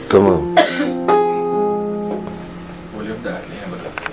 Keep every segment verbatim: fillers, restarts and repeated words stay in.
تمام. ونبدأ هتلاقيها بدأت.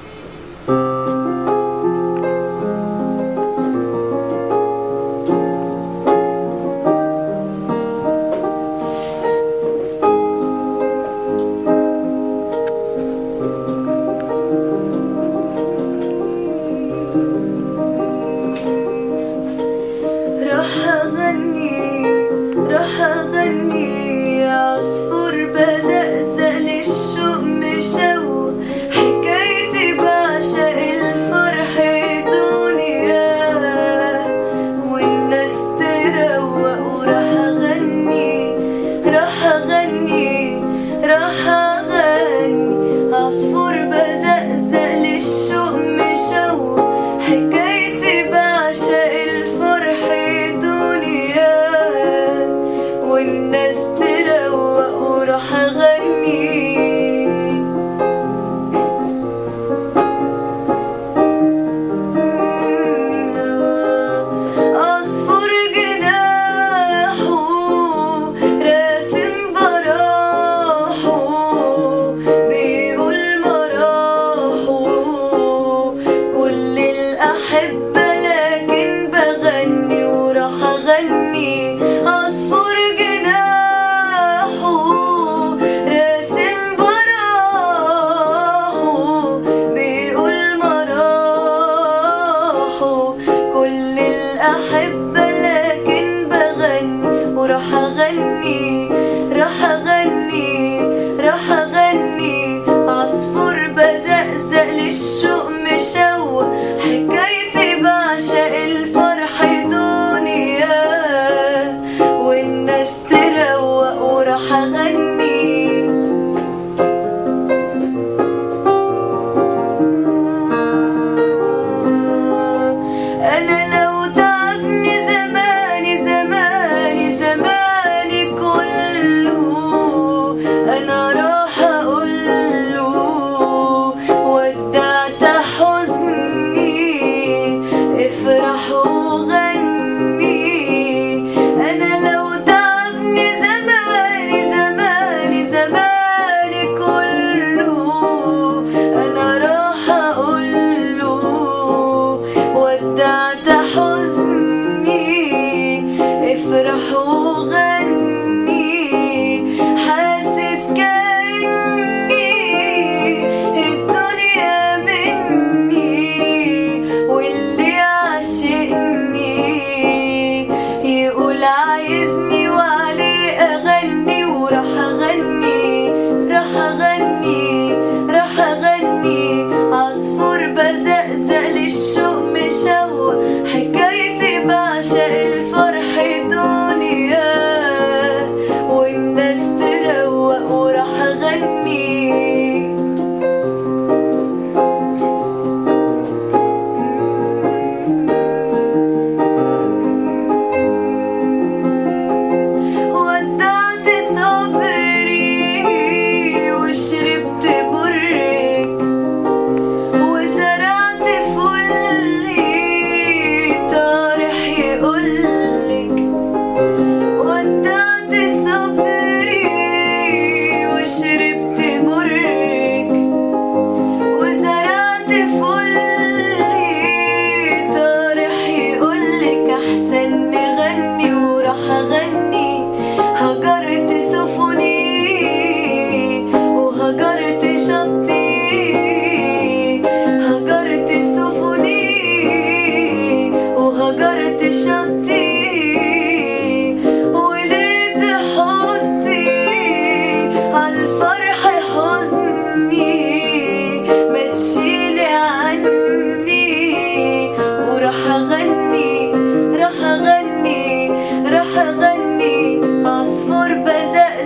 راح أغني راح أغني عصفور بزقزق للشوق مشوق حكايتي بعشق الفرح دنيا والناس تروق وراح أغني راح أغني راح أغني عصفور بزقزق للشوق مشوق حكايتي بعشق الفرح دنيا والناس تروق وراح أغني عصفور جناحه راسم براحه بيقول مراحه كل الأحبة لكن بغني وراح أغني عصفور جناحه راسم براحه بيقول مراحه كل الأحبة لكن بغني وراح أغني راح أغني راح أغني عصفور بزقزق للشوق مشوق حكايتي بعشق الفرح دنيا والناس تروق وراح أغني أنا لو تعبني زماني زماني زماني كله أنا راح أقوله ودعت حزني افرح وغني أنا لو تعبني زماني زماني زماني كله أنا راح أقوله ودعت حزني افرح وغني حاسس كأني الدنيا مني واللي عاشقني يقول عايزني وعليه أغني وراح أغني راح أغني راح أغني عصفور بزقزق للشوق مشوق حكايتي بعشق الفرح دنيا والناس تروق وراح أغني ودعت صبري وشربت برك وزرعت فلي طارح يقولك ودعت صبري وشربت برك وزرعت فلي طارح يقولك أحسن نغني وراح أغني هجرت سفني وهجرت شطي هجرت سفني وهجرت شطي وليت حطي عالفرح حزني ما تشيلي عني وراح أغني راح أغني راح أغني عصفور بزق